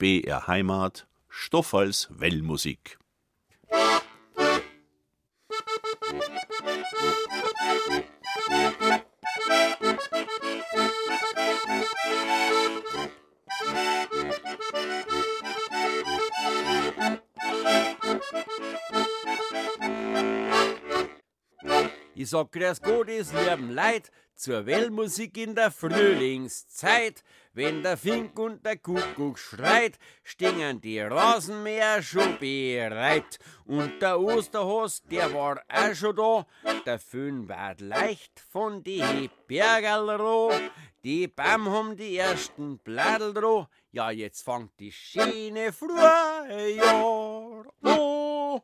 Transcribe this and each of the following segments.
BR Heimat, Stoff als Wellmusik. Ich sag grüß Gott, es lieben Leid, zur Wellmusik in der Frühlingszeit. Wenn der Fink und der Kuckuck schreit, stehen die Rasenmäher schon bereit. Und der Osterhas, der war auch schon da, der Föhn ward leicht von die Bergerl roh. Die Baum haben die ersten Bladel dro, ja jetzt fängt die schöne Frühjahr an.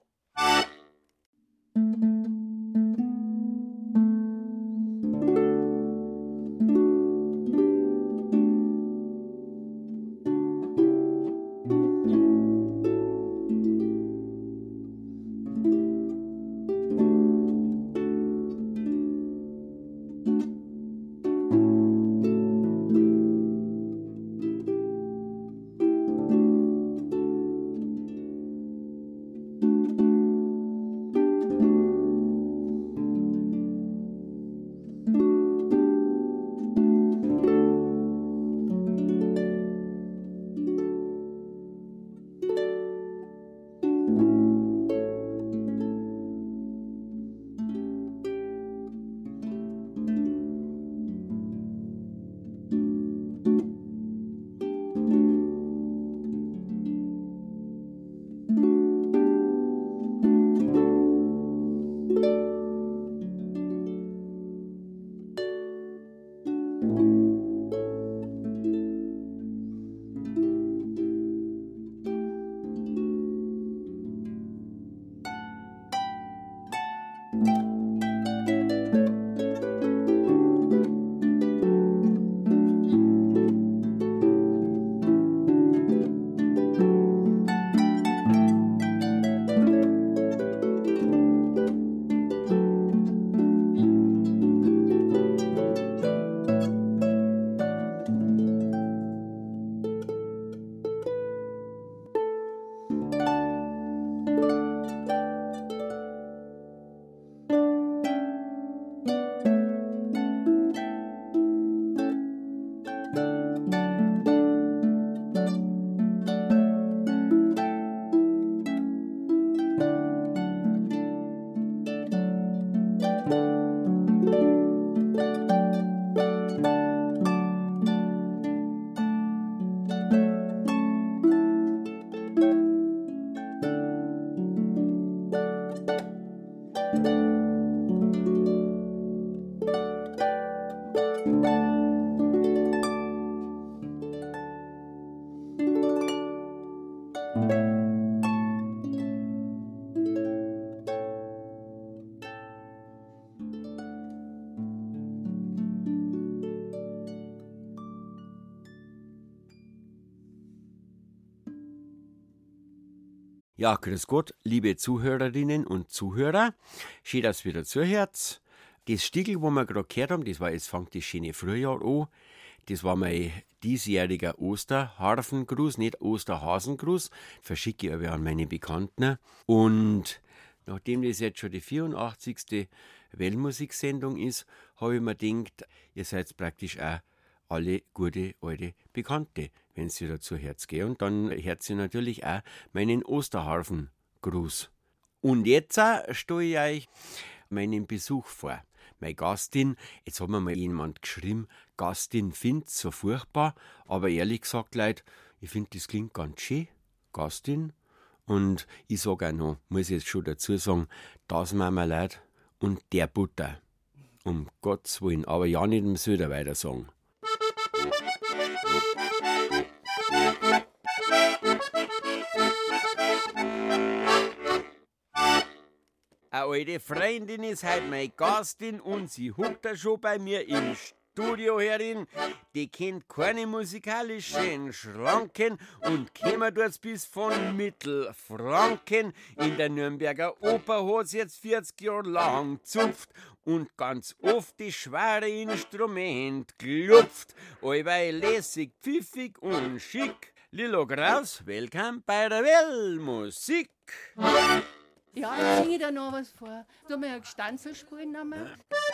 Ja, grüß Gott, liebe Zuhörerinnen und Zuhörer. Schön, dass ihr wieder zuhört. Das Stickel, wo wir gerade gehört haben, das war jetzt fängt das schöne Frühjahr an. Das war mein diesjähriger Osterharfengruß, nicht Osterhasengruß. Verschicke ich aber an meine Bekannten. Und nachdem das jetzt schon die 84. Wellmusiksendung ist, habe ich mir gedacht, ihr seid praktisch auch alle gute alte Bekannte, wenn sie dazu Herz gehen. Und dann hört sie natürlich auch meinen Osterharfengruß. Und jetzt stelle ich euch meinen Besuch vor. Meine Gastin, jetzt hat mir mal jemand geschrieben, Gastin findet so furchtbar, aber ehrlich gesagt, Leute, ich finde, das klingt ganz schön, Gastin. Und ich sage auch noch, muss ich jetzt schon dazu sagen, das Marmelade und der Butter. Um Gottes Willen, aber ja nicht im Söder weiter sagen. Eine alte Freundin ist heute meine Gastin und sie huckt da schon bei mir im Studio herin. Die kennt keine musikalischen Schranken und käme dort bis von Mittelfranken. In der Nürnberger Oper hat's jetzt 40 Jahre lang zupft und ganz oft die schwere Instrument klopft. Allweil lässig, pfiffig und schick. Lilo Kraus, willkommen bei der Wellmusik. Ja, jetzt singe ich da noch was vor. Sollen wir ein Gestanzel spielen nochmal?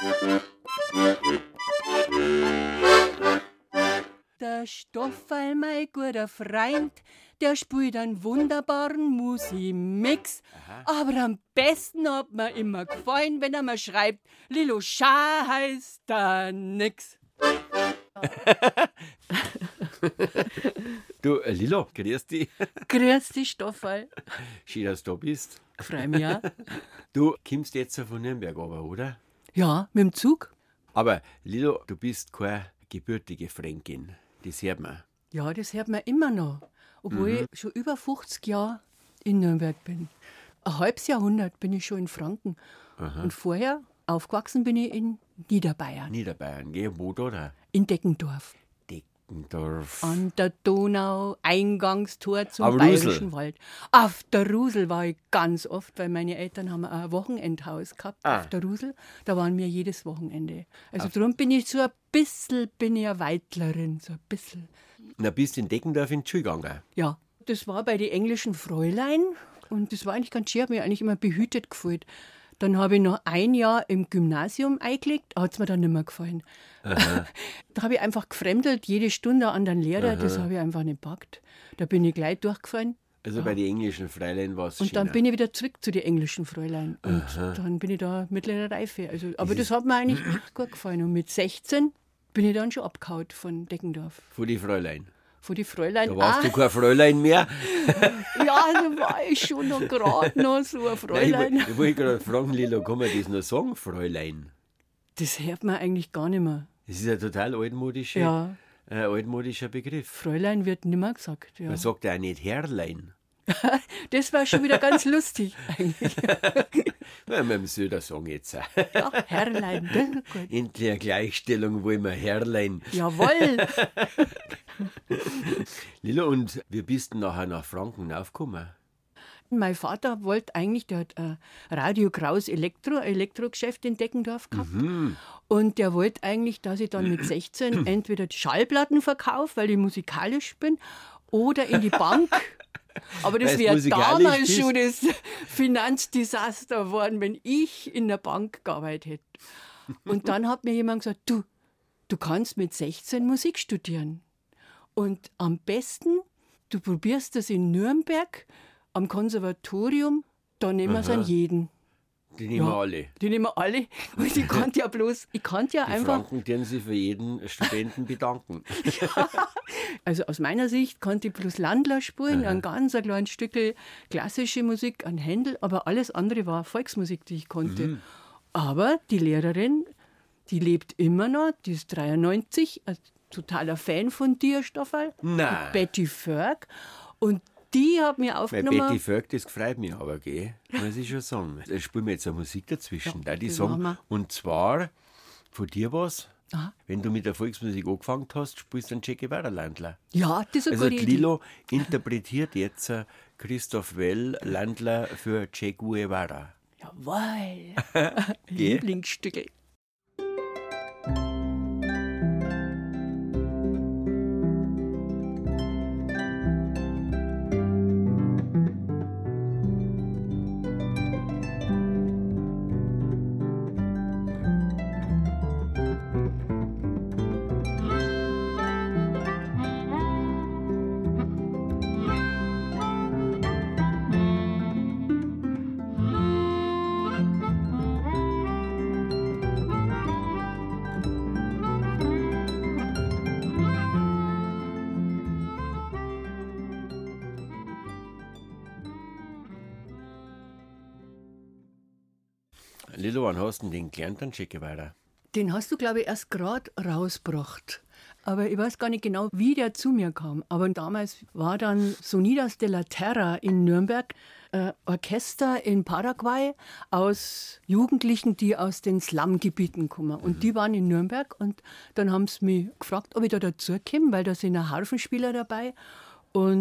Der Stoffel, mein guter Freund, der spielt einen wunderbaren Musikmix. Aber am besten hat mir immer gefallen, wenn er mir schreibt, Lilo Schah heißt da nix. Du, Lilo, grüß dich. Grüß dich, Stoffel. Schön, dass du da bist. Freu mich auch. Du kommst jetzt von Nürnberg runter, oder? Ja, mit dem Zug. Aber Lilo, du bist keine gebürtige Fränkin. Das hört man. Ja, das hört man immer noch. Obwohl ich schon über 50 Jahre in Nürnberg bin. Ein halbes Jahrhundert bin ich schon in Franken. Und vorher aufgewachsen bin ich in Niederbayern. Niederbayern, geh, wo da? In Deckendorf. Deckendorf. An der Donau, Eingangstor zum Am Bayerischen Rusel. Wald. Auf der Rusel war ich ganz oft, weil meine Eltern haben ein Wochenendhaus gehabt auf der Rusel. Da waren wir jedes Wochenende. Also darum bin ich so ein bisschen, eine Weitlerin, so ein bisschen. Na, bist in Deckendorf in die Schule gegangen? Ja, das war bei den englischen Fräulein und das war eigentlich ganz schön, hat mich eigentlich immer behütet gefühlt. Dann habe ich noch ein Jahr im Gymnasium eingelegt, hat es mir dann nicht mehr gefallen. Da habe ich einfach gefremdelt, jede Stunde an den Lehrer, das habe ich einfach nicht gepackt. Da bin ich gleich durchgefallen. Also bei den englischen Fräulein war es Und dann bin ich wieder zurück zu den englischen Fräulein. Und dann bin ich da mittlere Reife. Also, aber das hat mir eigentlich gut gefallen. Und mit 16 bin ich dann schon abgehauen von Deckendorf. von die Fräulein. Von den Fräulein. Da warst du kein Fräulein mehr. Ja, da war ich schon noch gerade noch so ein Nein, Fräulein. ich wollte gerade fragen, Lilo, kann man das noch sagen, Fräulein? Das hört man eigentlich gar nicht mehr. Das ist ein total altmodischer Begriff. Fräulein wird nicht mehr gesagt. Ja. Man sagt ja auch nicht Herrlein. Das war schon wieder ganz lustig eigentlich. Ja, man soll das sagen jetzt auch. Ja, Herrlein, das ist gut. Endlich eine Gleichstellung wollen wir Herrlein. Jawohl. Lilo, und wie bist du nachher nach Franken aufgekommen? Mein Vater wollte eigentlich, der hat ein Radio Kraus Elektrogeschäft in Deckendorf gehabt. Und der wollte eigentlich, dass ich dann mit 16 entweder die Schallplatten verkaufe, weil ich musikalisch bin, oder in die Bank. Aber das Weil's wäre musikalisch damals bist. schon das Finanzdesaster geworden, wenn ich in der Bank gearbeitet hätte. Und dann hat mir jemand gesagt, du kannst mit 16 Musik studieren. Und am besten, du probierst das in Nürnberg am Konservatorium, da nehmen wir es an jeden. Die nehmen wir alle. Die nehmen wir alle. Und ich konnte ja Die einfach, Franken dürfen sich für jeden Studenten bedanken. also aus meiner Sicht konnte ich bloß Landler spielen, ein ganz kleines Stück klassische Musik, ein Händel, aber alles andere war Volksmusik, die ich konnte. Aber die Lehrerin, die lebt immer noch, die ist 93, ein totaler Fan von dir, Stoffel. Nein. Betty Förg. Und die hat mir Weil aufgenommen. Betty Völk, das gefreut mich aber, gell? Muss ich schon sagen. Da spielen wir jetzt eine Musik dazwischen. Ja, Die das sagen, machen wir. und zwar von dir was, Aha. wenn du mit der Volksmusik angefangen hast, spielst du einen Che Guevara-Landler. Ja, das ist eine Also gute die Idee. Lilo interpretiert jetzt Christoph Well Landler für Che Guevara. Jawohl. Gell? Lieblingsstücke. Lilo, wann hast du denn den gelernt, dann Che Guevara? Den hast du, glaube ich, erst gerade rausgebracht. Aber ich weiß gar nicht genau, wie der zu mir kam. Aber damals war dann Sonidas de la Terra in Nürnberg, Orchester in Paraguay aus Jugendlichen, die aus den Slumgebieten kommen. Und die waren in Nürnberg und dann haben sie mich gefragt, ob ich da dazukomme, weil da sind ein Harfenspieler dabei. Und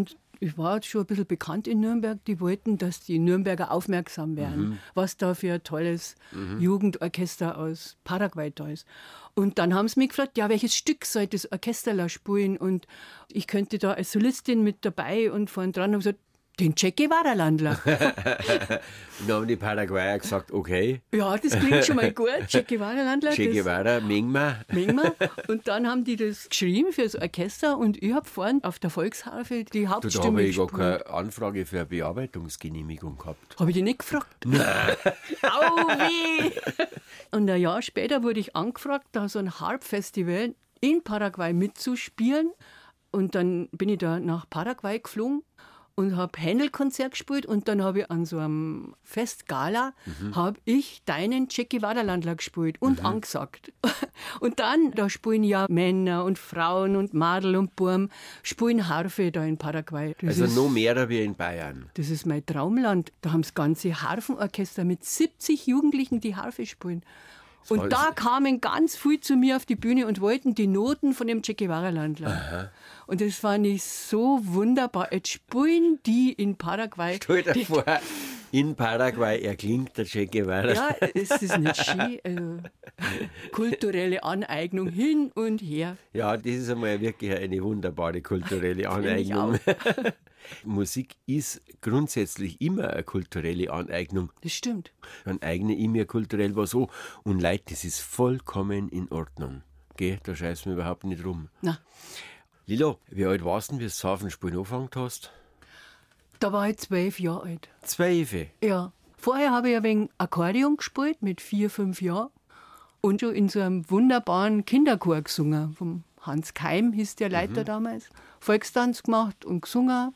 Ich war schon ein bisschen bekannt in Nürnberg. Die wollten, dass die Nürnberger aufmerksam werden, was da für ein tolles Jugendorchester aus Paraguay da ist. Und dann haben sie mich gefragt, ja, welches Stück soll das Orchesterler spielen? Und ich könnte da als Solistin mit dabei und vorn dran haben gesagt, den Che Guevara-Landler. Und dann haben die Paraguayer gesagt, okay. Ja, das klingt schon mal gut. Che Guevara-Landler. Che Guevara, Mingma. Und dann haben die das geschrieben für das Orchester und ich habe vorne auf der Volksharfe die Da Hauptstimme habe ich gar gespielt. keine Anfrage für eine Bearbeitungsgenehmigung gehabt. Habe ich die nicht gefragt? Nein. Au, weh! Und ein Jahr später wurde ich angefragt, da so ein Harp-Festival in Paraguay mitzuspielen. Und dann bin ich da nach Paraguay geflogen und habe Händel-Konzert gespielt. Und dann habe ich an so einem Festgala habe ich deinen Che Guevara-Landler gespielt und angesagt. Und dann, da spielen ja Männer und Frauen und Madel und Burm, spielen Harfe da in Paraguay. Das Also ist, noch mehr wie in Bayern. das ist mein Traumland. Da haben das ganze Harfenorchester mit 70 Jugendlichen, die Harfe spielen. Und da kamen ganz viel zu mir auf die Bühne und wollten die Noten von dem Che Guevara-Landler. Und das fand ich so wunderbar. Jetzt spielen die in Paraguay. Stell dir vor, in Paraguay erklingt der Che Guevara. Ja, es ist nicht schön. Also, kulturelle Aneignung hin und her. Ja, das ist einmal wirklich eine wunderbare kulturelle Finde ich Aneignung. Musik ist grundsätzlich immer eine kulturelle Aneignung. Das stimmt. Dann eigne ich mir kulturell was an. Und Leute, das ist vollkommen in Ordnung. Gell, da scheißen wir überhaupt nicht rum. Na, Lilo, wie alt warst du, wie du das Hafenspielen angefangen hast? da war ich 12 Jahre alt. 12. Ja. Vorher habe ich ein wenig Akkordeon gespielt mit 4, 5 Jahren. Und schon in so einem wunderbaren Kinderchor gesungen. Vom Hans Keim hieß der Leiter damals. Volkstanz gemacht und gesungen.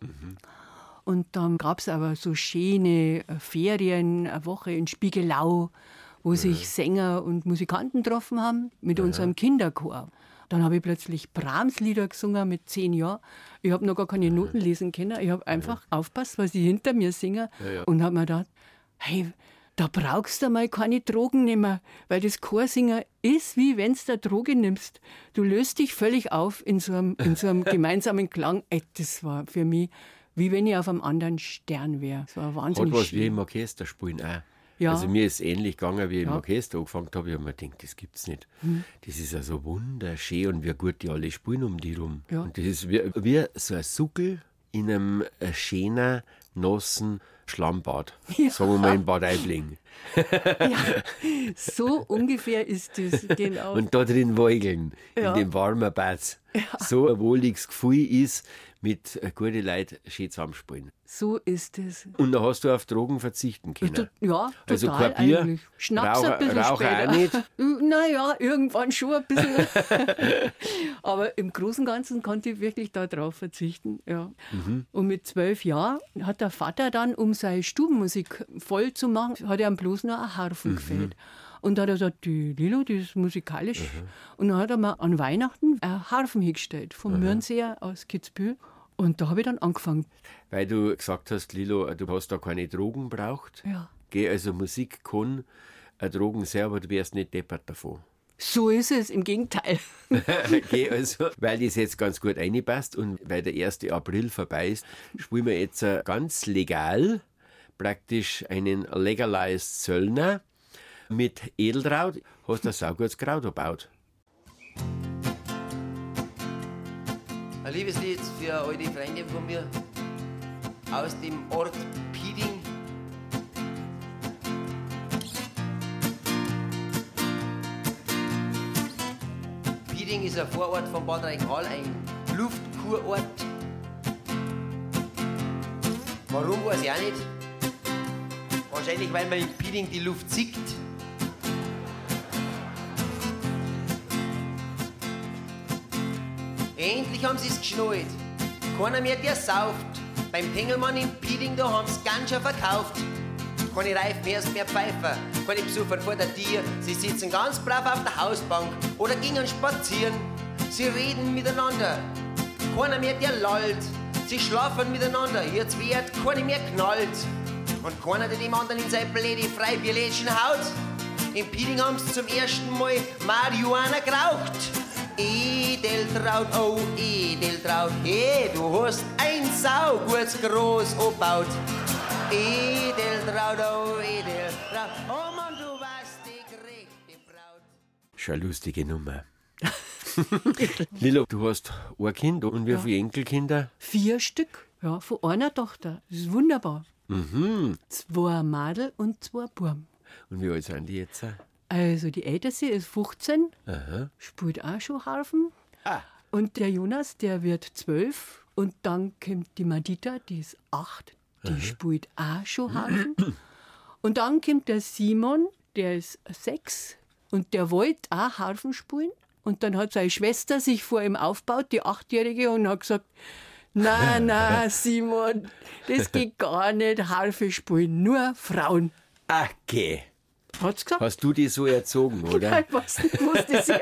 Und dann gab es aber so schöne Ferien, eine Woche in Spiegelau, wo sich Sänger und Musikanten getroffen haben mit unserem Kinderchor. Dann habe ich plötzlich Brahms-Lieder gesungen mit 10 Jahren. Ich habe noch gar keine Noten lesen können. Ich habe einfach aufgepasst, was die hinter mir singen. Und habe mir gedacht, hey, da brauchst du mal keine Drogen nehmen, weil das Chorsingen ist, wie wenn du Droge nimmst. Du löst dich völlig auf in so einem gemeinsamen Klang. Ey, das war für mich, wie wenn ich auf einem anderen Stern wäre. Das war wahnsinnig Hat was schön. wie im Orchester spielen auch. Ja. Also mir ist ähnlich gegangen, wie ich im Ja. Orchester angefangen habe. Ich habe mir gedacht, das gibt's nicht. Das ist ja so wunderschön und wie gut die alle spielen um die rum. Ja. Und das ist wie so ein Suckel in einem schönen, nassen Schlammbad. Ja. Sagen wir mal in Bad Aibling. So ungefähr ist das, genau. Und da drin wäugeln, Ja. in dem warmen Bad. So ein wohliges Gefühl ist, mit guten Leuten schön zusammenspielen. So ist es. Und dann hast du auf Drogen verzichten können. Ja, Also total kein Bier, eigentlich. Schnaps Rauch- ein bisschen Rauchen später. auch nicht? Naja, irgendwann schon ein bisschen. Aber im Großen und Ganzen konnte ich wirklich darauf verzichten. Ja. Und mit 12 Jahren hat der Vater dann, um seine Stubenmusik voll zu machen, hat er ihm bloß noch eine Harfen gefällt. Und da hat er gesagt, die Lilo, die ist musikalisch. Und dann hat er mir an Weihnachten eine Harfen hingestellt, vom Mürnseer aus Kitzbühel. Und da habe ich dann angefangen. Weil du gesagt hast, Lilo, du hast da keine Drogen braucht. Ja. Geh, also Musik kann Drogen sein, aber du wärst nicht deppert davon. So ist es, im Gegenteil. Geh, also, weil das jetzt ganz gut reinpasst und weil der 1. April vorbei ist, spielen wir jetzt ganz legal, praktisch einen legalized Zöllner mit Edeltraut. Hast du ein saugutes Kraut gebaut? Ein Liebeslied für all die Freunde von mir aus dem Ort Pieding. Pieding ist ein Vorort von Bad Reichenhall, ein Luftkurort. Warum, weiß ich auch nicht. Wahrscheinlich, weil man in Pieding die Luft zickt. Endlich haben sie's geschnallt. Keiner mehr, der sauft. Beim Tengelmann in Pieding, da haben's ganz schön verkauft. Keine Reifen mehr Pfeifer, keine Besucher vor der Tür. Sie sitzen ganz brav auf der Hausbank oder gingen spazieren. Sie reden miteinander, keiner mehr, der lallt. Sie schlafen miteinander, jetzt wird keiner mehr knallt. Und keiner, der dem anderen in sein Blädi Freibierlädchen haut. In Pieding haben's zum ersten Mal Marihuana geraucht. Edeltraud, oh Edeltraud, hey, du hast ein saugutes Groß gebaut. Edeltraud, oh Edeltraud, oh Mann, du warst die gerechte Braut. Schon eine lustige Nummer. Lilo, du hast ein Kind und wie viele Enkelkinder? 4 Stück, ja, von einer Tochter. Das ist wunderbar. 2 Mädel und 2 Buben. Und wie alt sind die jetzt? Also die Älteste ist 15, spielt auch schon Harfen. Und der Jonas, der wird 12. Und dann kommt die Madita, die ist 8, die spielt auch schon Harfen. Und dann kommt der Simon, der ist 6 und der wollte auch Harfen spielen. Und dann hat seine Schwester sich vor ihm aufgebaut, die 8-Jährige, und hat gesagt, na, Simon, das geht gar nicht, Harfe spielen, nur Frauen. Okay. Hat's gesagt? Hast du die so erzogen, oder? Nein, was wusste sie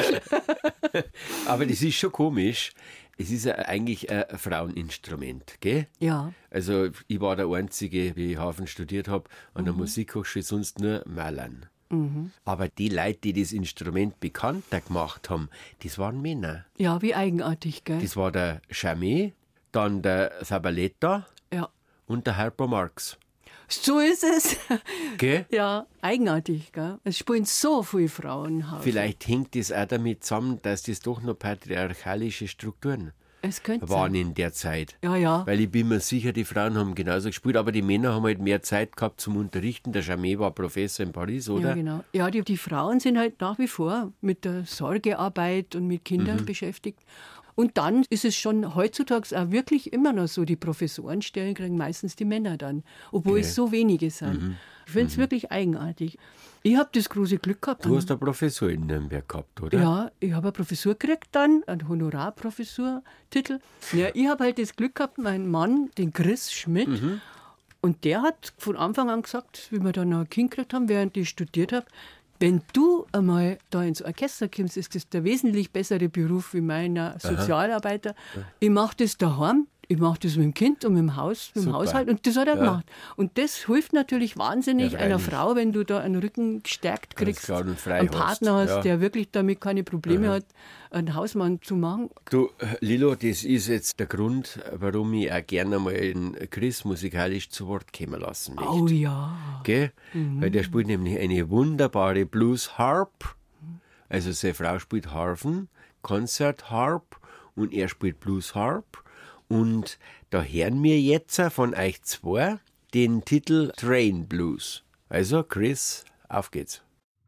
auch. Aber das ist schon komisch. Es ist ja eigentlich ein Fraueninstrument, gell? Ja. Also ich war der Einzige, wie ich Hafen studiert habe, an der Musikhochschule, sonst nur Malern. Aber die Leute, die das Instrument bekannter gemacht haben, das waren Männer. Ja, wie eigenartig, gell? Das war der Chamier, dann der Zabaleta Ja. und der Harpo Marx. So ist es. Gell? Ja, eigenartig, gell? Es spielen so viele Frauen Harfe. Vielleicht hängt das auch damit zusammen, dass das doch noch patriarchalische Strukturen Es könnte waren sein. in der Zeit. Ja, ja. Weil ich bin mir sicher, die Frauen haben genauso gespielt, aber die Männer haben halt mehr Zeit gehabt zum Unterrichten. Der Chamier war Professor in Paris, oder? Ja, genau. Ja, die Frauen sind halt nach wie vor mit der Sorgearbeit und mit Kindern beschäftigt. Und dann ist es schon heutzutage auch wirklich immer noch so, die Professorenstellen kriegen meistens die Männer dann, obwohl es so wenige sind. Ich finde es wirklich eigenartig. Ich habe das große Glück gehabt. Du hast eine Professur in Nürnberg gehabt, oder? Ja, ich habe eine Professur gekriegt dann, einen Honorarprofessurtitel. Ja, ich habe halt das Glück gehabt, mein Mann, den Chris Schmidt, und der hat von Anfang an gesagt, wie wir dann noch ein Kind gekriegt haben, während ich studiert habe, wenn du einmal da ins Orchester kommst, ist das der wesentlich bessere Beruf wie meiner Sozialarbeiter. Ich mache das daheim. Ich mache das mit dem Kind und mit dem Haus, mit dem Super. Haushalt, und das hat er gemacht. Und das hilft natürlich wahnsinnig Ja, einer freilich. Frau, wenn du da einen Rücken gestärkt kriegst, klar, und frei einen hast. Partner hast, Ja. der wirklich damit keine Probleme hat, einen Hausmann zu machen. Du, Lilo, das ist jetzt der Grund, warum ich auch gerne mal den Chris musikalisch zu Wort kommen lassen möchte. Oh ja. Gell? Weil der spielt nämlich eine wunderbare Blues-Harp. Also seine Frau spielt Harfen, Concert-Harp, und er spielt Blues-Harp. Und da hören wir jetzt von euch zwei den Titel Train Blues. Also Chris, auf geht's.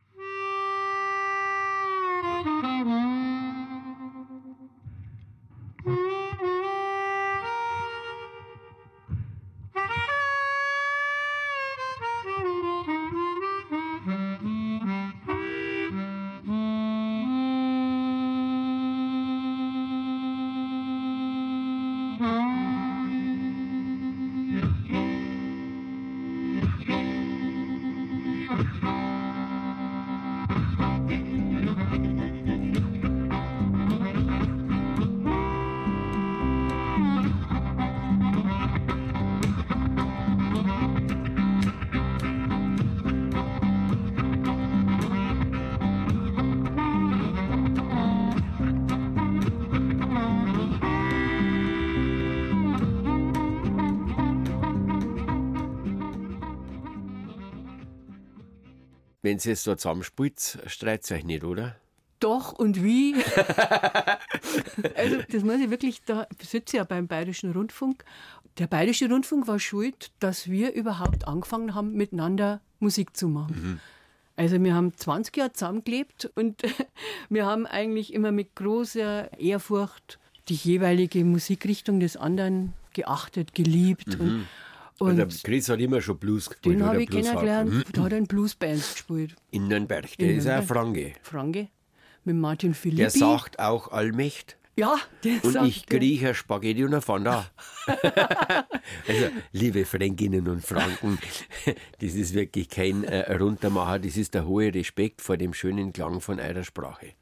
Wenn es jetzt so zusammenspielt, streitet euch nicht, oder? Doch, und wie? Also, das muss ich wirklich, da sitze ich ja beim Bayerischen Rundfunk. Der Bayerische Rundfunk war schuld, dass wir überhaupt angefangen haben, miteinander Musik zu machen. Also wir haben 20 Jahre zusammengelebt und wir haben eigentlich immer mit großer Ehrfurcht die jeweilige Musikrichtung des anderen geachtet, geliebt. Und der Chris hat immer schon Blues gespielt. den oder habe ich Blues kennengelernt, da hat er in Bluesbands gespielt. In Nürnberg, der ist auch ein Franke. Franke, mit Martin Philippi. Der sagt auch Allmächt. Ja, der Und sagt, ich kriege ein Spaghetti und ein Fanta. Also, liebe Fränkinnen und Franken, das ist wirklich kein Runtermacher, das ist der hohe Respekt vor dem schönen Klang von eurer Sprache.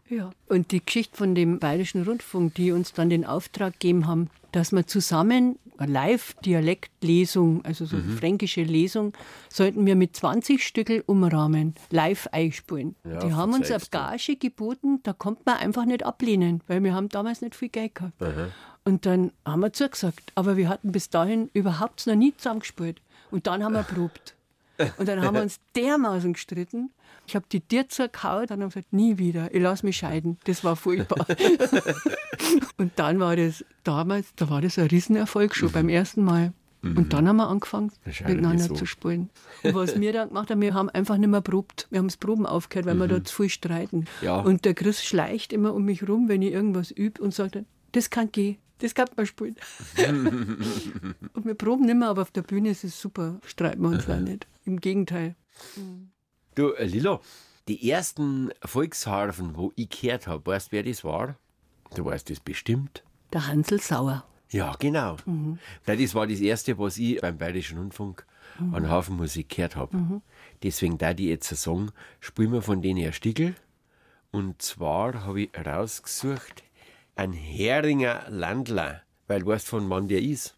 Ja. Und die Geschichte von dem Bayerischen Rundfunk, die uns dann den Auftrag gegeben haben, dass wir zusammen eine Live-Dialektlesung, also so eine fränkische Lesung, sollten wir mit 20 Stückel umrahmen, live einspielen. Ja, die haben uns eine verzeihst du. Gage geboten, da konnte man einfach nicht ablehnen, weil wir haben damals nicht viel Geld gehabt. Und dann haben wir zugesagt. Aber wir hatten bis dahin überhaupt noch nie zusammengespielt. Und dann haben wir probt. Und dann haben wir uns dermaßen gestritten. Ich habe die Tür zugehauen und haben gesagt, nie wieder, ich lasse mich scheiden. Das war furchtbar. Und dann war das damals, da war das ein Riesenerfolg schon beim ersten Mal. Und dann haben wir angefangen, miteinander so. zu spielen. Und was wir dann gemacht haben, wir haben einfach nicht mehr probt. Wir haben das Proben aufgehört, weil wir da zu viel streiten. Ja. Und der Chris schleicht immer um mich rum, wenn ich irgendwas übe und sagt dann, das kann gehen. Das kann man spielen. Und wir proben nicht mehr, aber auf der Bühne ist es super. Streiten wir uns auch nicht. Im Gegenteil. Du, Lilo, die ersten Volksharfen, wo ich gehört habe, weißt du, wer das war? Du weißt das bestimmt. Der Hansel Sauer. Ja, genau. Weil das war das Erste, was ich beim Bayerischen Rundfunk an Hafenmusik gehört habe. Deswegen da die jetzt sagen, spielen wir von denen ein Stickel. Und zwar habe ich rausgesucht, ein Heringer Landler, weil du weißt, von wann der ist.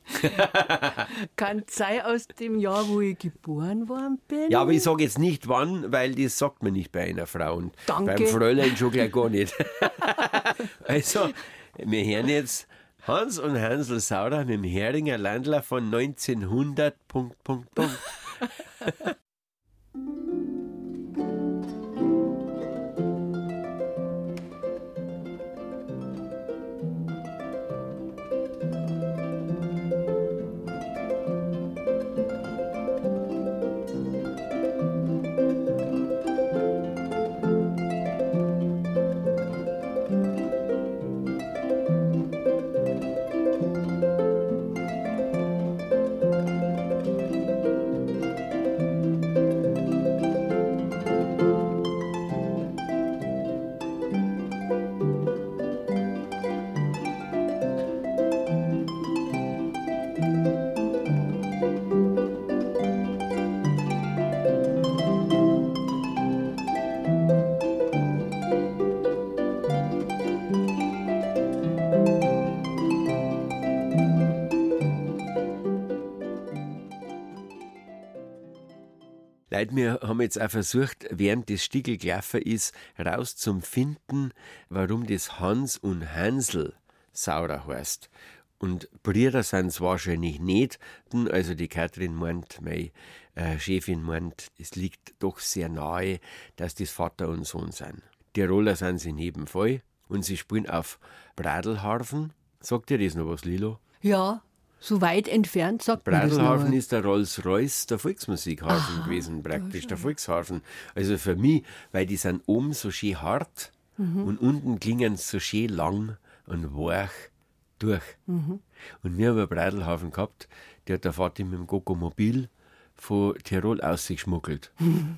Kann sein aus dem Jahr, wo ich geboren worden bin. Ja, aber ich sage jetzt nicht wann, weil das sagt man nicht bei einer Frau. Und Danke. beim Fräulein schon gleich gar nicht. Also, wir hören jetzt Hans und Hansel Sauer mit dem Heringer Landler von 1900. Leute, wir haben jetzt auch versucht, während das Stickel gelaufen ist, rauszufinden, warum das Hans und Hansel Sauer heißt. Und Brüder sind es wahrscheinlich nicht. Also die Kathrin meint, meine Chefin meint, es liegt doch sehr nahe, dass das Vater und Sohn sind. Tiroler sind sie in jedem Fall. Und sie spielen auf Bradlharfen. Sagt dir das noch was, Lilo? Ja, so weit entfernt sagt man das Bradlharfen noch. ist der Rolls-Royce der Volksmusikharfen gewesen, praktisch, der Volksharfen. Also für mich, weil die sind oben so schön hart und unten klingen sie so schön lang und weich durch. Und wir haben einen Bradlharfen gehabt, der hat der Vater mit dem Gogo-Mobil von Tirol ausgeschmuggelt.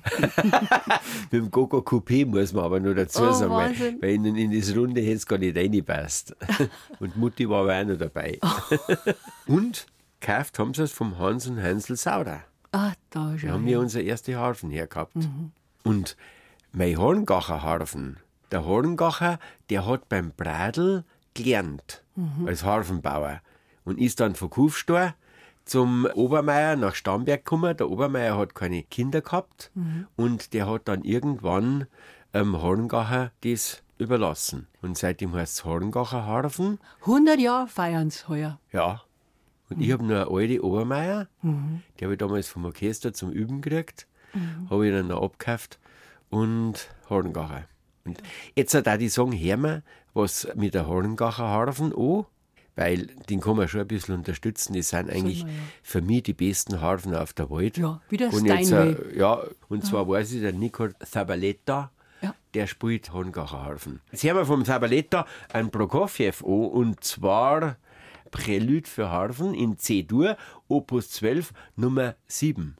Mit dem Gogo Coupé muss man aber nur dazu sagen, Wahnsinn. weil in das Runde hätte es gar nicht reingepasst. Und Mutti war aber auch noch dabei. Und gekauft haben sie es vom Hans und Hansel Sauer. Ah, da Da schon. haben wir unsere erste Harfen hergehabt. Und mein Horngacher Harfen, der Horngacher, der hat beim Bradl gelernt, als Harfenbauer. Und ist dann von Kufstor zum Obermeier nach Starnberg gekommen. Der Obermeier hat keine Kinder gehabt und der hat dann irgendwann Horngacher das überlassen. Und seitdem heißt es Horngacher Harfen. 100 Jahre feiern sie heuer. Ja. Und ich habe noch eine alte Obermeier, die habe ich damals vom Orchester zum Üben gekriegt, habe ich dann noch abgekauft und Horngacher. Und jetzt hat auch die sagen, hör mal, was mit der Horngacher Harfen an, weil den kann man schon ein bisschen unterstützen. Das sind eigentlich für mich die besten Harfen auf der Welt. Ja, wie der Und jetzt, Steinway. ja, und zwar weiß ich, der Nico Zabaleta, Ja. der spielt Horngacher Harfen. Jetzt hören wir vom Zabaleta einen Prokofjew an, und zwar Prälude für Harfen in C-Dur, Opus 12, Nummer 7.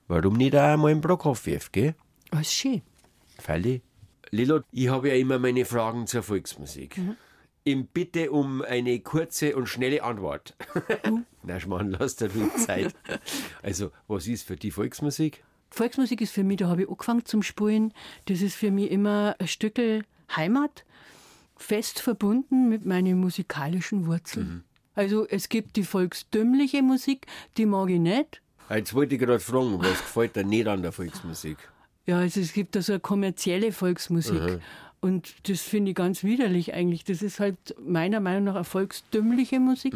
Warum nicht auch einmal im Prokofjew, gell? Das ist schön. Freilich. Lilo, ich habe ja immer meine Fragen zur Volksmusik. Ich bitte um eine kurze und schnelle Antwort. Na, Schmarrn, lass dir ruhig Zeit. Also, was ist für die Volksmusik? Volksmusik ist für mich, da habe ich angefangen zum Spielen, das ist für mich immer ein Stückel Heimat, fest verbunden mit meinen musikalischen Wurzeln. Also es gibt die volkstümliche Musik, die mag ich nicht. Jetzt wollte ich gerade fragen, was gefällt dir nicht an der Volksmusik? Ja, also es gibt da so eine kommerzielle Volksmusik. Und das finde ich ganz widerlich eigentlich. Das ist halt meiner Meinung nach eine volkstümliche Musik.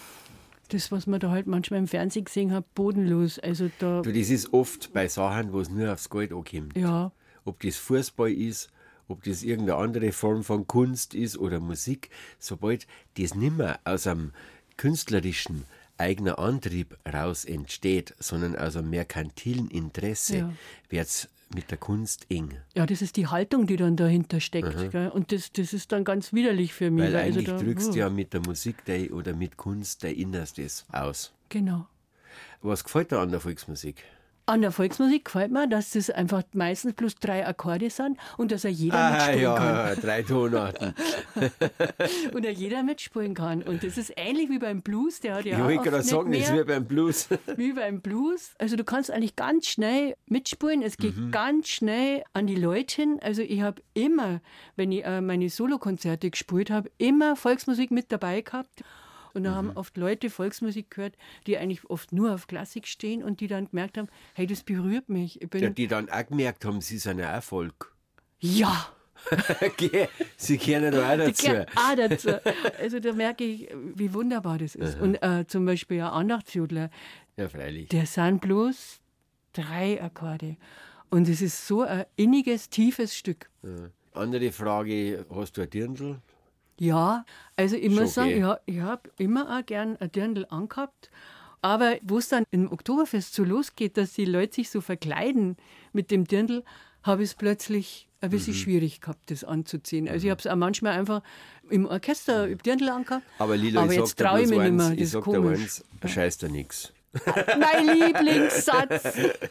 Das, was man da halt manchmal im Fernsehen gesehen hat, bodenlos. Also da, Du, das ist oft bei Sachen, wo es nur aufs Geld ankommt. ja, Ob das Fußball ist, ob das irgendeine andere Form von Kunst ist oder Musik, sobald das nicht mehr aus einem künstlerischen eigener Antrieb raus entsteht, sondern aus einem merkantilen Interesse, Ja. wird es mit der Kunst eng. ja, das ist die Haltung, die dann dahinter steckt. Gell? Und das ist dann ganz widerlich für mich. Weil eigentlich da, drückst du ja mit der Musik oder mit Kunst dein Innerstes aus. Genau. Was gefällt dir an der Volksmusik? An der Volksmusik gefällt mir, dass das einfach meistens bloß 3 Akkorde sind und dass jeder mitspielen kann. 3 Tonarten. Und jeder mitspielen kann. Und das ist ähnlich wie beim Blues, der hat ja Ich auch wollte oft gerade nicht sagen, das ist mehr wie beim Blues. wie beim Blues. Also du kannst eigentlich ganz schnell mitspielen. Es geht ganz schnell an die Leute hin. Also ich habe immer, wenn ich meine Solokonzerte gespielt habe, immer Volksmusik mit dabei gehabt. Und da haben oft Leute Volksmusik gehört, die eigentlich oft nur auf Klassik stehen und die dann gemerkt haben, hey, das berührt mich. Ich bin, Ja, die dann auch gemerkt haben, sie sind ein Erfolg. ja, Okay, sie kennen da auch die dazu. gehören auch dazu. Also da merke ich, wie wunderbar das ist. Und zum Beispiel ein Andachtsjodler, Ja, freilich. der sind bloß 3 Akkorde. Und es ist so ein inniges, tiefes Stück. Andere Frage, hast du ein Dirndl? Ja, also ich muss Schon, sagen, gell? ja, ich habe immer auch gern ein Dirndl angehabt. Aber wo es dann im Oktoberfest so losgeht, dass die Leute sich so verkleiden mit dem Dirndl, habe ich es plötzlich ein bisschen schwierig gehabt, das anzuziehen. Also ich habe es auch manchmal einfach im Orchester im Dirndl angehabt. Aber Lilo, aber ich jetzt sag dir traue ich bloß mich nicht eins, mehr, das ich ist sag dir komisch. eins, scheiß dir nix. Mein Lieblingssatz.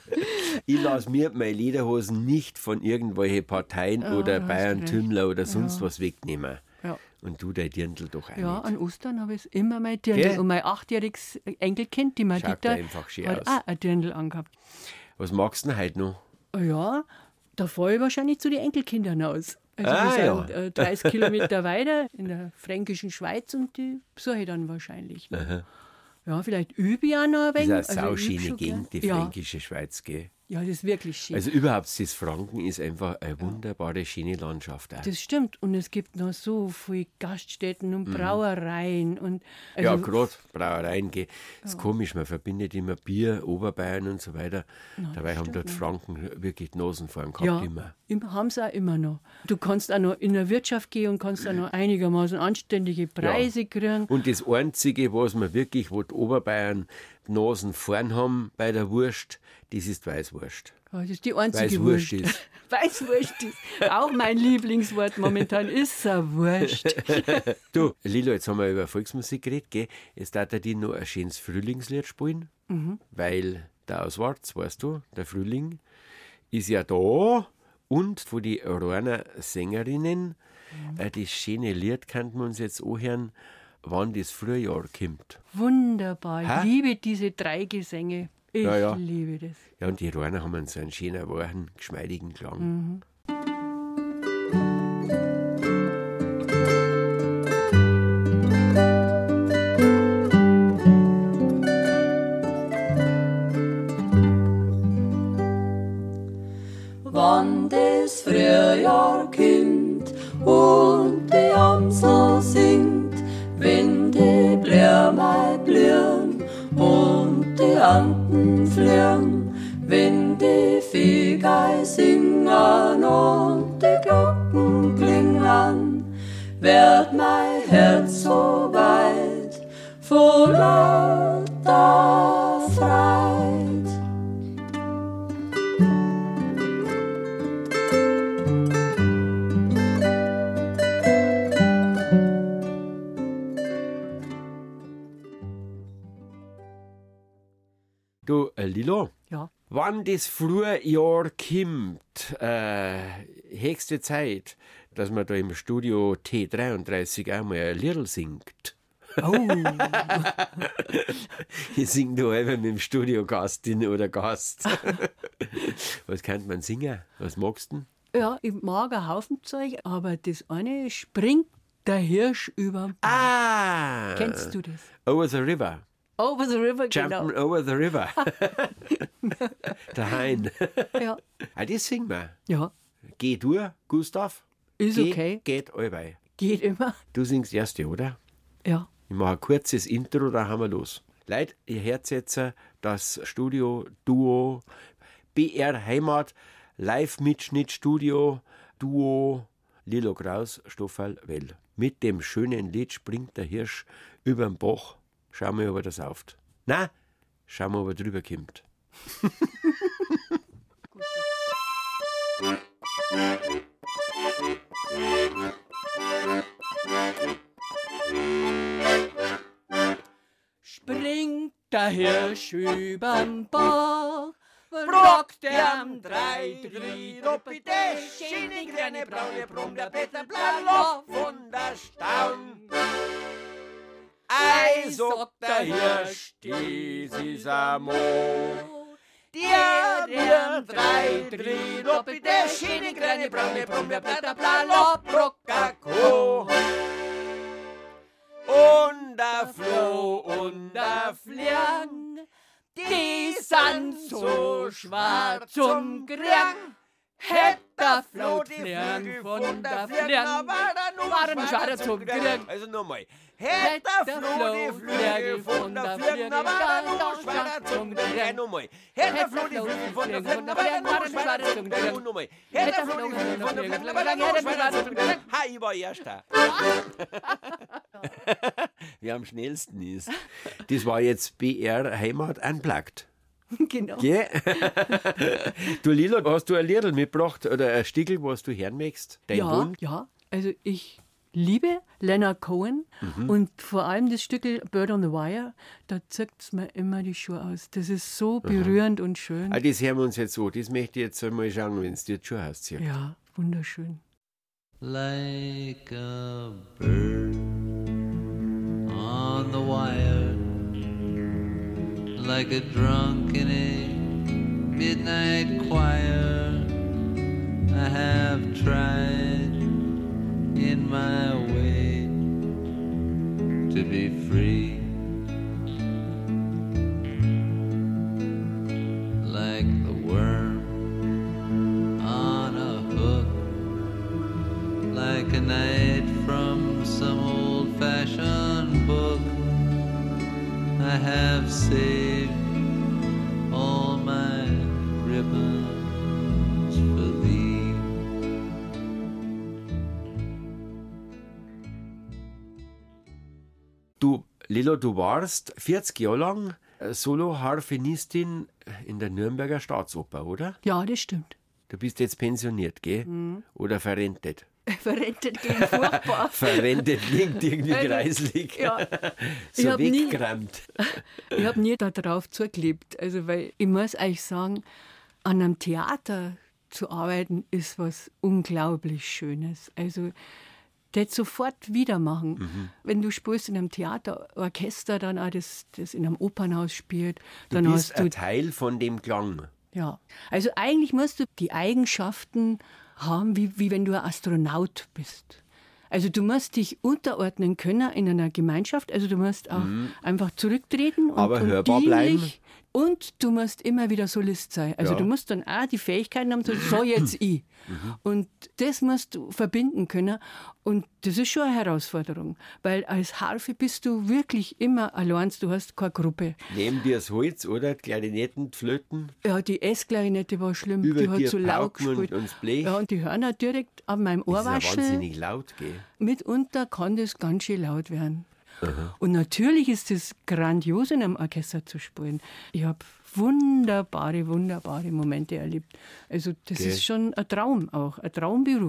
Ich lasse mir meine Lederhosen nicht von irgendwelchen Parteien oder da hast Bayern du recht. Tümmler oder sonst was wegnehmen. Ja. Und du dein Dirndl doch auch Ja, nicht. an Ostern habe ich immer mein Dirndl. Gell? Und mein 8-jähriges Enkelkind, die Schaut Madita, einfach schön hat aus. auch ein Dirndl angehabt. Was magst du denn heute noch? Ja, da fahre ich wahrscheinlich zu den Enkelkindern aus. Also Ah, die ja. sind 30 Kilometer weiter in der fränkischen Schweiz und die besuche ich dann wahrscheinlich noch. Ja, vielleicht übe ich auch noch ein Das wenig. ist eine Also ich übe sauschöne schon Gegend, die gern. fränkische Schweiz, gell? Ja, das ist wirklich schön. Also überhaupt, das Franken ist einfach eine wunderbare, schöne Landschaft. Auch. Das stimmt. Und es gibt noch so viele Gaststätten und Brauereien. Und also, Ja, gerade Brauereien, gell. Das ist komisch, man verbindet immer Bier, Oberbayern und so weiter. Dabei haben dort Franken wirklich die Nasen vorn gehabt, ja, immer. haben sie auch immer noch. Du kannst auch noch in der Wirtschaft gehen und kannst auch noch einigermaßen anständige Preise kriegen. Und das Einzige, was wir wirklich, wo die Oberbayern die Nasen vorn haben bei der Wurst, das ist Weißwurst. Ja, das ist die einzige Weißwurst Wurst. ist. Weißwurst ist auch mein Lieblingswort momentan, ist eine Wurst. Du, Lilo, jetzt haben wir über Volksmusik geredet, gell? Jetzt darf ich dir noch ein schönes Frühlingslied spielen, weil der Auswärts, weißt du, der Frühling ist ja da und von den Rohner Sängerinnen, das schöne Lied könnten wir uns jetzt anhören, wann das Frühjahr kommt. Wunderbar. Hä? Ich liebe diese 3 Gesänge. Ich Ja, ja. liebe das. Ja, und die Rohner haben so einen schönen, wahren, geschmeidigen Klang. Wann das Frühjahr kommt und die Amsel singt, wenn die Blume blühen und die Enten fliegen, wenn die Vögel singen und die Glocken klingeln, wird mein Herz so weit voller Freude. Du, Lilo, Ja. wann das Frühjahr kommt, höchste Zeit, dass man da im Studio T33 einmal ein Liedl singt. Oh, Ich singe da einfach mit dem Studiogastin oder Gast. Was kann man singen? Was magst du denn? ja, ich mag einen Haufen Zeug, aber das eine springt der Hirsch über. Ah! Kennst du das? Over the River. Over the River, genau. Jumping over the river. Der Hein. Ja. Ah, das singen wir. Ja, Geh du, Gustav. ist Geh, okay. Geht allweil. Geht immer. Du singst erste, oder? Ja. Ich mache ein kurzes Intro, dann haben wir los. Leute, ihr hört jetzt das Studio-Duo BR Heimat, Live-Mitschnitt-Studio, Duo Lilo Kraus, Stoffel Well. Mit dem schönen Lied Springt der Hirsch überm Bach. Schauen wir, ob er das sauft. Na, schauen wir, ob er drüber kommt. Springt der Hirsch überm Bach, brockt er am 3 Dritt, ob die schöne grüne braune Brombeerblätter blau von der Staun. Ei, sagt der Hirsch, das ist ein Mo. Der am 3 Dritt, ob die schöne grüne braune Brombeerblätter blau Brockaco. Und der Floh und der Fliang, die sind so schwarz und grün. Hätt der Floh die Fliang von der Fliang, waren schwarz und grün. Also nochmal. Hätt der Floh die Flügel von der Fliang, waren schwarz und grün. Nochmal. Hätt der Floh die Flügel von der Fliang, waren schwarz und grün. Nochmal. Hätt der Floh die Flügel von der Fliang, waren schwarz und grün. Ha, ich war Erster. Wer am schnellsten ist. Das war jetzt BR Heimat Unplugged. Genau. Gell? Du Lilo, hast du ein Liedl mitgebracht oder ein Stickel, was du hören möchtest? Dein Ja, Wunsch? ja, also ich liebe Leonard Cohen und vor allem das Stückel Bird on the Wire, da zirkt es mir immer die Schuhe aus. Das ist so berührend und schön. Ah, das hören wir uns jetzt so. Das möchte ich jetzt einmal schauen, wenn es dir schon hast. Ja, wunderschön. Like a bird on the wire, like a drunk in a midnight choir. I have tried in my way to be free, like the worm on a hook, like a knight from some old-fashioned book. I have saved all my ribbons for thee. Du, Lilo, du warst 40 Jahre lang Solo-Harfenistin in der Nürnberger Staatsoper, oder? Ja, das stimmt. Du bist jetzt pensioniert, gell? Oder verrentet? Verrentet klingt furchtbar. Verrentet klingt irgendwie Also, greislich. ja. Ich So hab nie- weggerammt. Ich habe nie darauf zugelebt. Also, weil ich muss euch sagen, an einem Theater zu arbeiten, ist was unglaublich Schönes. Also, das sofort wieder machen. Wenn du spielst in einem Theaterorchester, dann auch das in einem Opernhaus spielt, Du dann bist hast du ein Teil von dem Klang. ja. Also eigentlich musst du die Eigenschaften haben, wie wenn du ein Astronaut bist. Also du musst dich unterordnen können in einer Gemeinschaft. Also du musst auch einfach zurücktreten Aber und hörbar dienlich. bleiben. Und du musst immer wieder Solist sein. Also Ja. du musst dann auch die Fähigkeiten haben, so jetzt ich. Und das musst du verbinden können. Und das ist schon eine Herausforderung. Weil als Harfe bist du wirklich immer allein. Du hast keine Gruppe. Neben dir das Holz, oder? Die Klarinetten, die Flöten. Ja, die S-Klarinette war schlimm. Über die hat dir so laut Pauken und- gespielt. und das Blech. Ja, und die Hörner direkt auf meinem Ohr Das ist ja waschen. wahnsinnig laut, gell? Mitunter kann das ganz schön laut werden. Und natürlich ist es grandios, in einem Orchester zu spielen. Ich habe wunderbare Momente erlebt. Also das Gell. ist schon ein Traum auch, ein Traumberuf.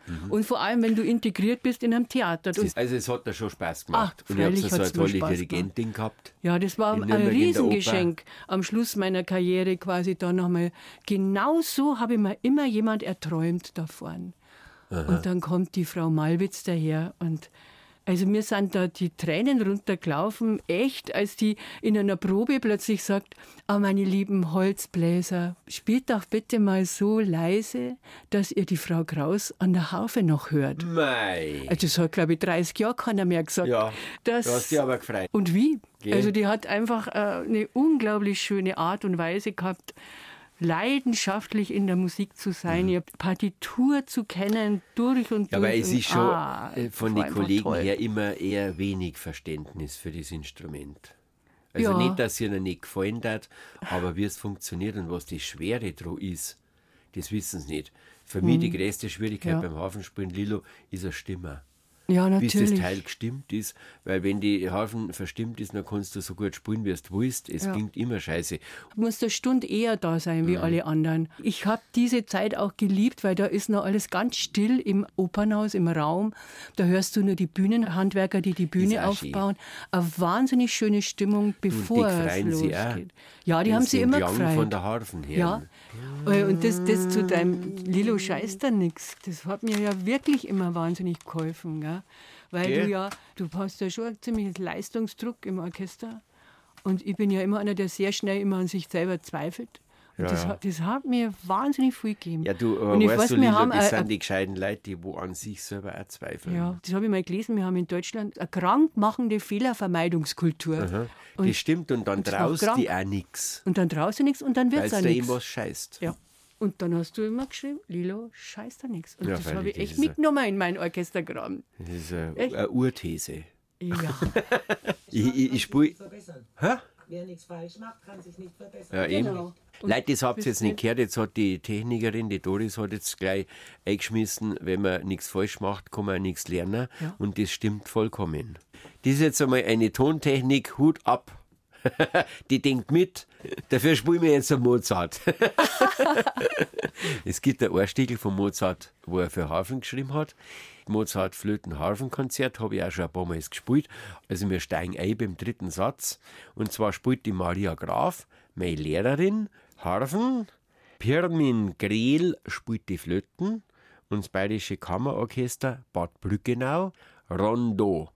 Und vor allem, wenn du integriert bist in einem Theater. Also es hat da schon Spaß gemacht. Ach, und ich habe freilich so eine hat's mir tolle Spaß Dirigentin gehabt. Ja, das war In ein Nürnberg in der Riesengeschenk am Schluss meiner Karriere quasi da nochmal. Genau so habe ich mir immer jemand erträumt da vorne. Und dann kommt die Frau Malwitz daher und also mir sind da die Tränen runtergelaufen, echt, als die in einer Probe plötzlich sagt, meine lieben Holzbläser, spielt doch bitte mal so leise, dass ihr die Frau Kraus an der Harfe noch hört. Mei. Also das hat, glaube ich, 30 Jahre keiner mehr gesagt. Ja, das, du hast dich aber gefreut. Und wie? Gell? Also die hat einfach eine unglaublich schöne Art und Weise gehabt, leidenschaftlich in der Musik zu sein, ihre Partitur zu kennen, durch und durch. Ja, aber es ist schon von den einfach Kollegen toll. her immer eher wenig Verständnis für das Instrument. Also Ja. nicht, dass es ihnen nicht gefallen hat, aber wie es funktioniert und was die Schwere dran ist, das wissen sie nicht. Für mich die größte Schwierigkeit Ja. beim Harfenspielen, Lilo, ist eine Stimme. Ja, Bis natürlich. das Teil gestimmt ist, weil wenn die Harfen verstimmt ist, dann kannst du so gut spielen, wie du willst. Es klingt immer scheiße. Du musst eine Stunde eher da sein wie alle anderen. Ich habe diese Zeit auch geliebt, weil da ist noch alles ganz still im Opernhaus, im Raum. Da hörst du nur die Bühnenhandwerker, die Bühne Ist auch schön. aufbauen. Eine wahnsinnig schöne Stimmung, bevor es freuen sie losgeht. auch. Ja, die Wenn haben sie sie den immer Klang gefreut. von der Harfen her. Ja, und das zu deinem Lilo scheißt da nix. Das hat mir ja wirklich immer wahnsinnig geholfen. Gell? Weil Gell? du hast ja schon ein ziemliches Leistungsdruck im Orchester. Und ich bin ja immer einer, der sehr schnell immer an sich selber zweifelt. Und Ja. das hat mir wahnsinnig viel gegeben. Ja, du, und ich weißt weiß, du, wir Lilo, haben das sind die gescheiten Leute, die wo an sich selber auch zweifeln. ja, das habe ich mal gelesen. Wir haben in Deutschland eine krankmachende Fehlervermeidungskultur. Das stimmt, und dann und das macht traust krank. die auch nichts, Und dann traust du nichts und dann wird weil es es auch da nichts. irgendwas scheißt. Ja. Und dann hast du immer geschrieben, Lilo, scheiß da nichts. Und Ja, das freilich, habe ich das echt ist mitgenommen in mein Orchestergraben. Das ist eine, Echt? eine Urthese. Ja. Ich spiele. verbessern. Hä? Wer nichts falsch macht, kann sich nicht verbessern. Ja, eben. Genau. Und Leute, das habt ihr bist jetzt nicht gehört. Jetzt hat die Technikerin, die Doris, hat jetzt gleich eingeschmissen, wenn man nichts falsch macht, kann man auch nichts lernen. Ja. Und das stimmt vollkommen. Das ist jetzt einmal eine Tontechnik, Hut ab. Die denkt mit. Dafür spielen wir jetzt einen Mozart. Es gibt ein Ohrstiegel von Mozart, wo er für Harfen geschrieben hat. Mozart Flöten-Harfen-Konzert habe ich auch schon ein paar Mal gespielt. Also wir steigen ein beim dritten Satz. Und zwar spielt die Maria Graf, meine Lehrerin, Harfen. Pirmin Greel spielt die Flöten. Und das Bayerische Kammerorchester Bad Brückenau, Rondo.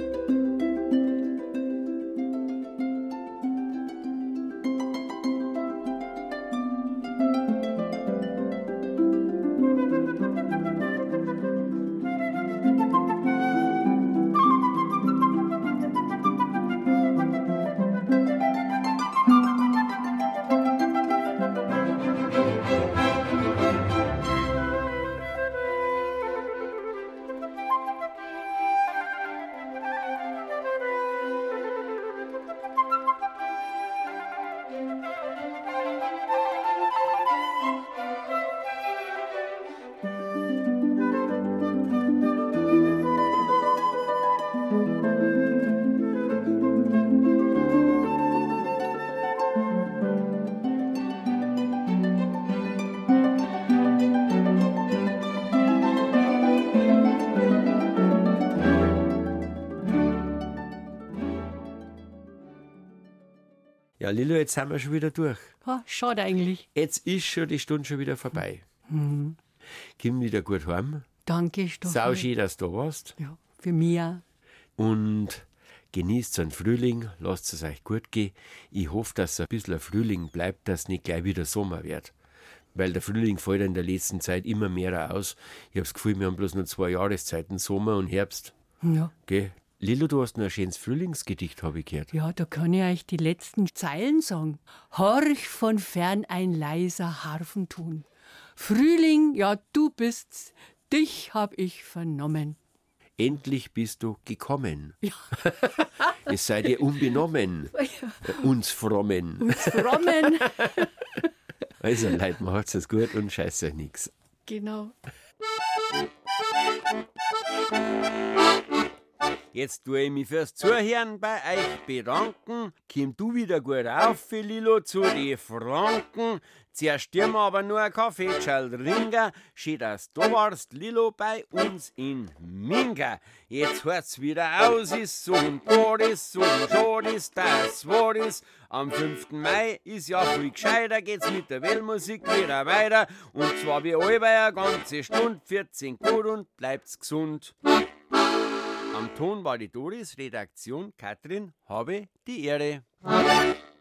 Ja, Lilo, jetzt sind wir schon wieder durch. Ha, schade eigentlich. Jetzt ist schon die Stunde schon wieder vorbei. Komm wieder gut heim. Danke, Stoffel. Sau schön, dass du da warst. Ja, für mich auch. Und genießt den Frühling, lasst es euch gut gehen. Ich hoffe, dass es ein bisschen ein Frühling bleibt, dass es nicht gleich wieder Sommer wird. Weil der Frühling fällt in der letzten Zeit immer mehr aus. Ich habe das Gefühl, wir haben bloß nur 2 Jahreszeiten, Sommer und Herbst. Ja. Gell? Lilo, du hast noch ein schönes Frühlingsgedicht, habe ich gehört. Ja, da kann ich euch die letzten Zeilen sagen. Horch von fern ein leiser Harfenton. Frühling, ja, du bist's, dich hab ich vernommen. Endlich bist du gekommen. Ja. Es sei dir unbenommen, uns Frommen. Frommen. Also, Leute, macht's es gut und scheiß euch nix. Genau. Jetzt tue ich mich fürs Zuhören bei euch bedanken. Komm du wieder gut auf, Lilo, zu die Franken. Zuerst dir aber nur ein Kaffee, Ringer. Schön, dass du warst, Lilo, bei uns in Minga. Jetzt hört's wieder aus, ist so und dort ist so und schon ist das Wort ist. Am 5. Mai ist ja viel gescheiter, geht's mit der Weltmusik wieder weiter. Und zwar wie allweil eine ganze Stunde, 14 gut und bleibt's gesund. Am Ton war die Doris, Redaktion Katrin, habe die Ehre.